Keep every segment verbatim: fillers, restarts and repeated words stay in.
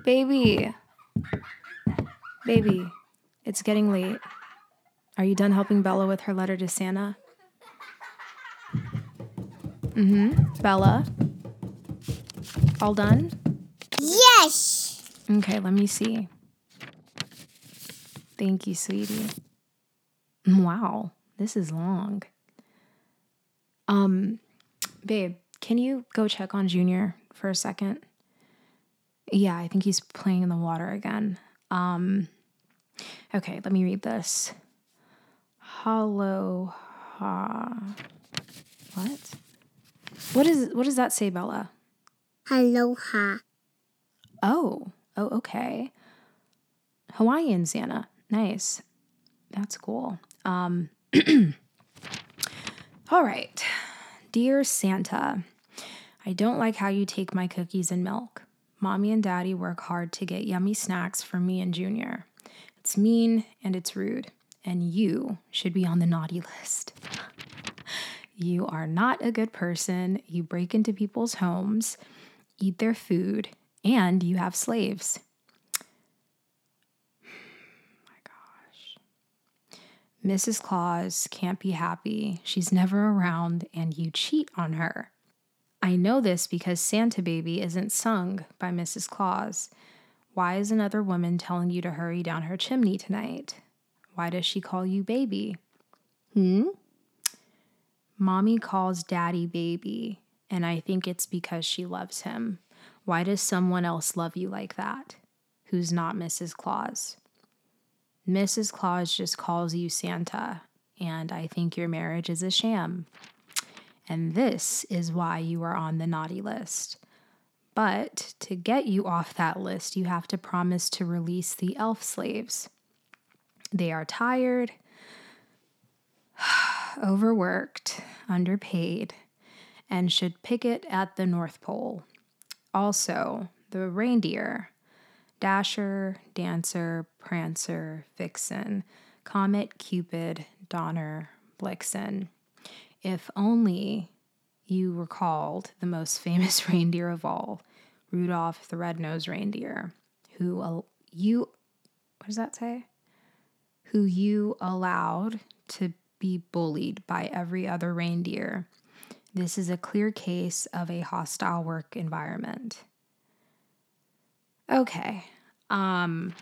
Baby, baby, it's getting late. Are you done helping Bella with her letter to Santa? Mm-hmm. Bella? All done? Yes. Okay, let me see. Thank you, sweetie. Wow, this is long. Um, babe, can you go check on Junior for a second? Yeah, I think he's playing in the water again. Um, okay, let me read this. Aloha. What? What is what does that say, Bella? Aloha. Oh, oh, okay. Hawaiian Santa. Nice. That's cool. Um, all right. Dear Santa, I don't like how you take my cookies and milk. Mommy and Daddy work hard to get yummy snacks for me and Junior. It's mean and it's rude, and you should be on the naughty list. You are not a good person. You break into people's homes, eat their food, and you have slaves. My gosh. Missus Claus can't be happy. She's never around, and you cheat on her. I know this because Santa Baby isn't sung by Missus Claus. Why is another woman telling you to hurry down her chimney tonight? Why does she call you baby? Hmm? Mommy calls Daddy baby, and I think it's because she loves him. Why does someone else love you like that? Who's not Missus Claus? Missus Claus just calls you Santa, and I think your marriage is a sham. And this is why you are on the naughty list. But to get you off that list, you have to promise to release the elf slaves. They are tired, overworked, underpaid, and should picket at the North Pole. Also, the reindeer, Dasher, Dancer, Prancer, Vixen, Comet, Cupid, Donner, Blitzen. If only you recalled the most famous reindeer of all, Rudolph the Red-Nosed Reindeer, who uh, you, what does that say? Who you allowed to be bullied by every other reindeer. This is a clear case of a hostile work environment. Okay. Um,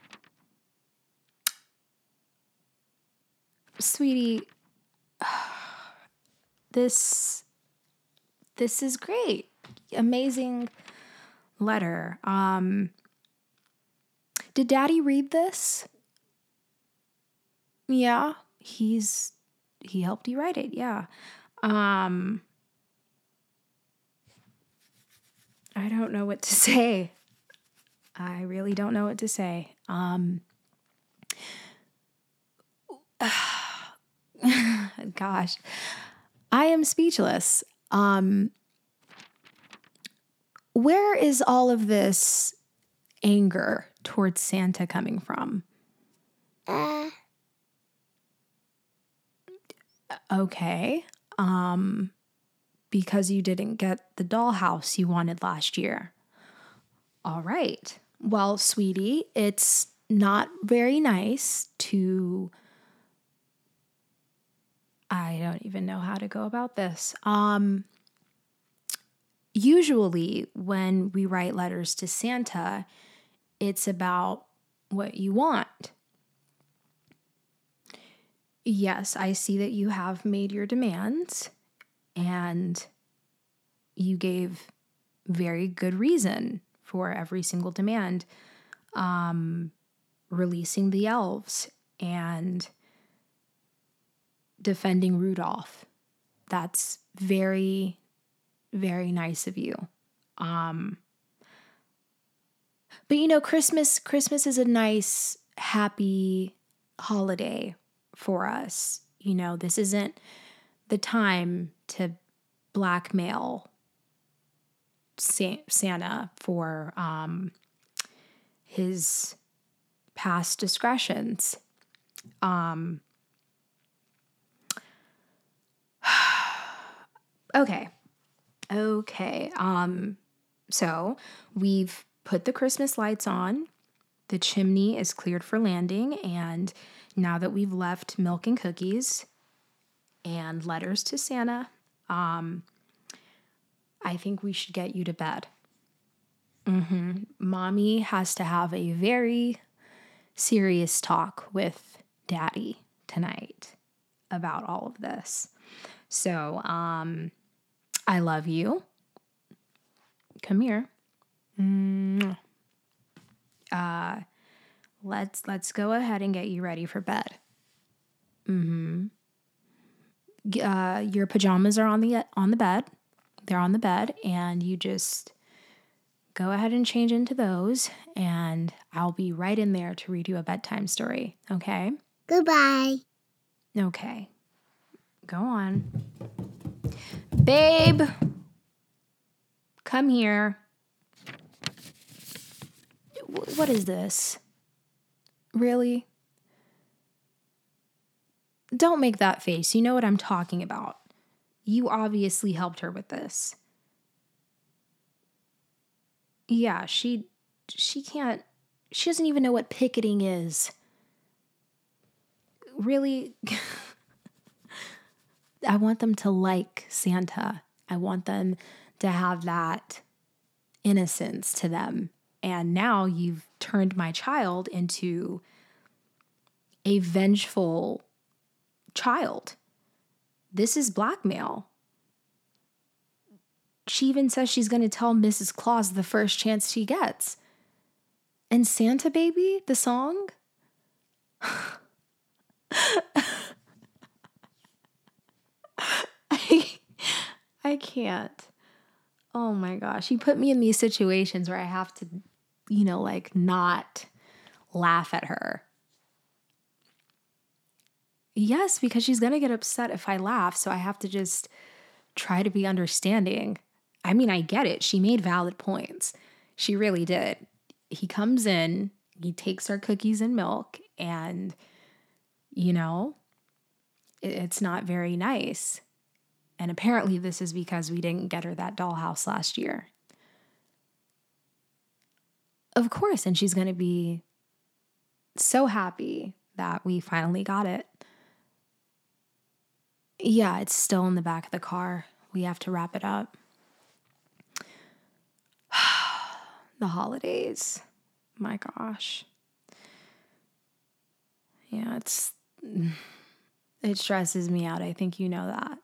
sweetie, this this is great. Amazing letter. Um, did Daddy read this? Yeah, he's he helped you write it. Yeah. Um, I don't know what to say. I really don't know what to say. Um, gosh, I am speechless. Um, where is all of this anger towards Santa coming from? Uh, Okay. Um, because you didn't get the dollhouse you wanted last year. All right. Well, sweetie, it's not very nice to. I don't even know how to go about this. Um, usually, when we write letters to Santa, it's about what you want. Yes, I see that you have made your demands and you gave very good reason for every single demand. Um, releasing the elves and defending Rudolph. That's very, very nice of you. Um, but you know, Christmas, Christmas is a nice, happy holiday for us. You know, this isn't the time to blackmail Santa for um, his past discretions. Um, okay. Okay. Um, so we've put the Christmas lights on. The chimney is cleared for landing. And now that we've left milk and cookies and letters to Santa, um, I think we should get you to bed. Mm-hmm. Mommy has to have a very serious talk with Daddy tonight about all of this. So, um, I love you. Come here. Mm. Uh, let's let's go ahead and get you ready for bed. Mm-hmm. Uh, your pajamas are on the on the bed. They're on the bed, and you just go ahead and change into those, and I'll be right in there to read you a bedtime story. Okay? Goodbye. Okay. Go on. Babe, come here. W- what is this? Really? Don't make that face. You know what I'm talking about. You obviously helped her with this. Yeah, she she can't she doesn't even know what picketing is. Really? I want them to like Santa. I want them to have that innocence to them. And now you've turned my child into a vengeful child. This is blackmail. She even says she's going to tell Missus Claus the first chance she gets. And Santa Baby, the song? I, I can't. Oh my gosh. You put me in these situations where I have to, you know, like not laugh at her. Yes, because she's going to get upset if I laugh. So I have to just try to be understanding. I mean, I get it. She made valid points. She really did. He comes in, he takes our cookies and milk, and, you know, it, it's not very nice. And apparently this is because we didn't get her that dollhouse last year. Of course, and she's going to be so happy that we finally got it. Yeah, it's still in the back of the car. We have to wrap it up. The holidays. My gosh. Yeah, it's it stresses me out. I think you know that.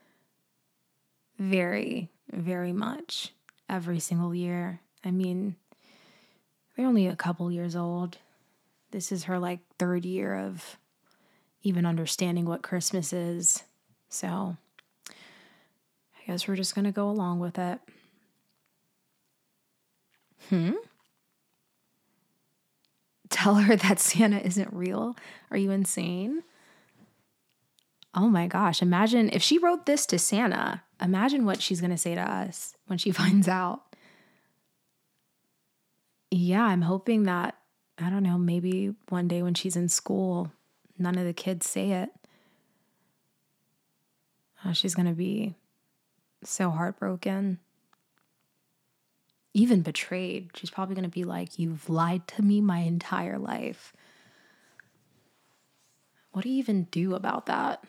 Very, very much. Every single year. I mean, they're only a couple years old. This is her like third year of even understanding what Christmas is. So I guess we're just going to go along with it. Hmm? Tell her that Santa isn't real? Are you insane? Oh my gosh. Imagine if she wrote this to Santa, imagine what she's going to say to us when she finds out. Yeah, I'm hoping that, I don't know, maybe one day when she's in school, none of the kids say it. Oh, she's going to be so heartbroken. Even betrayed. She's probably going to be like, you've lied to me my entire life. What do you even do about that?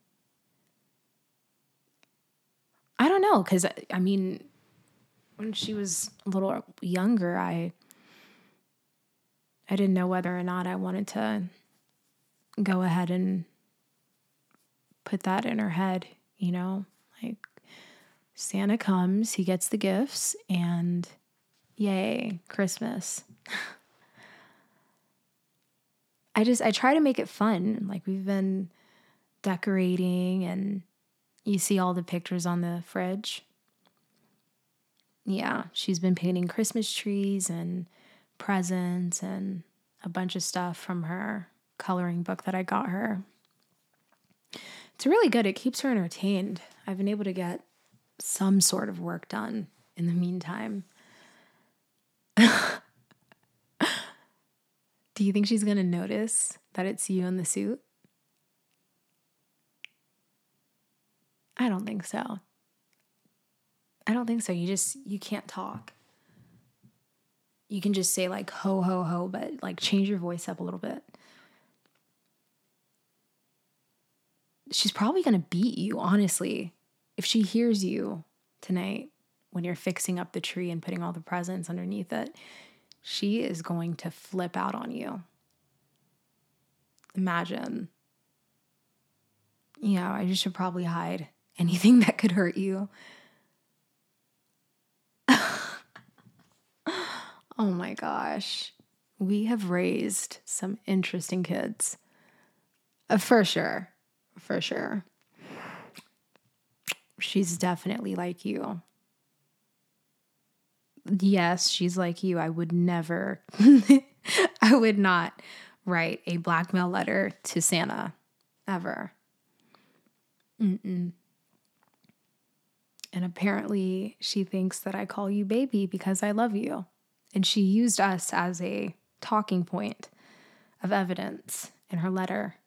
I don't know, because, I mean, when she was a little younger, I I didn't know whether or not I wanted to go ahead and put that in her head, you know? Like, Santa comes, he gets the gifts, and yay, Christmas. I just, I try to make it fun. Like, we've been decorating, and you see all the pictures on the fridge. Yeah, she's been painting Christmas trees and presents and a bunch of stuff from her coloring book that I got her. It's really good. It keeps her entertained. I've been able to get some sort of work done in the meantime. Do you think she's going to notice that it's you in the suit? I don't think so. I don't think so. You just, you can't talk. You can just say like ho, ho, ho, but like change your voice up a little bit. She's probably going to beat you, honestly. If she hears you tonight when you're fixing up the tree and putting all the presents underneath it, she is going to flip out on you. Imagine. Yeah, I just should probably hide anything that could hurt you. Oh my gosh. We have raised some interesting kids. Uh, for sure. For sure. She's definitely like you. Yes, she's like you. I would never, I would not write a blackmail letter to Santa, ever. Mm-mm. And apparently she thinks that I call you baby because I love you. And she used us as a talking point of evidence in her letter.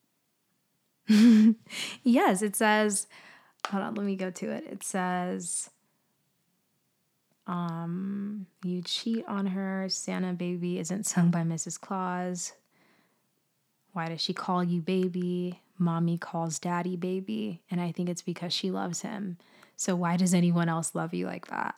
Yes, it says, hold on, let me go to it. It says, um, you cheat on her. Santa baby isn't sung by Missus Claus. Why does she call you baby? Mommy calls daddy baby. And I think it's because she loves him. So why does anyone else love you like that?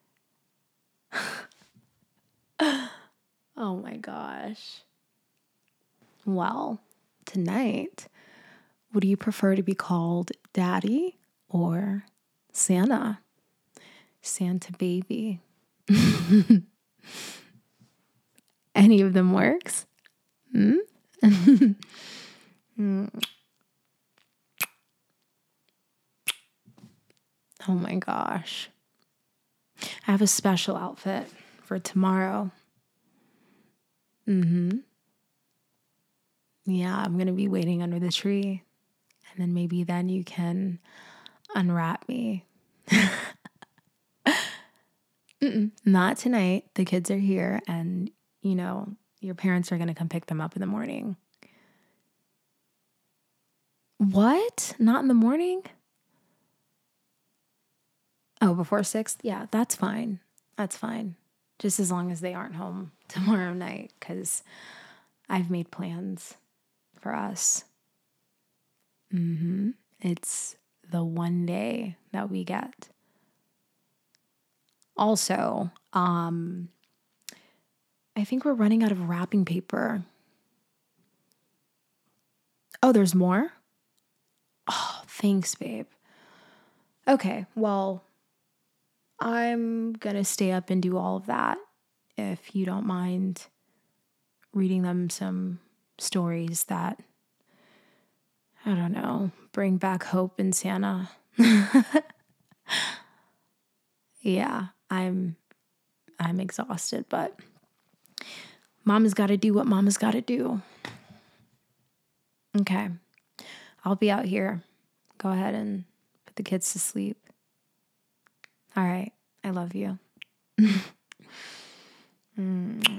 Oh my gosh. Well, tonight, would you prefer to be called daddy or Santa? Santa baby. Any of them works? Hmm? mm. Oh my gosh. I have a special outfit for tomorrow. Mm-hmm. Yeah, I'm going to be waiting under the tree. And then maybe then you can unwrap me. Mm-mm, not tonight. The kids are here and, you know, your parents are going to come pick them up in the morning. What? Not in the morning? Oh, before six? Yeah, that's fine. That's fine. Just as long as they aren't home tomorrow night, because I've made plans for us. Mm-hmm. It's the one day that we get. Also, um, I think we're running out of wrapping paper. Oh, there's more? Oh, thanks, babe. Okay, well, I'm going to stay up and do all of that if you don't mind reading them some stories that, I don't know, bring back hope in Santa. Yeah, I'm I'm exhausted, but Mama's got to do what Mama's got to do. Okay, I'll be out here. Go ahead and put the kids to sleep. All right, I love you. mm.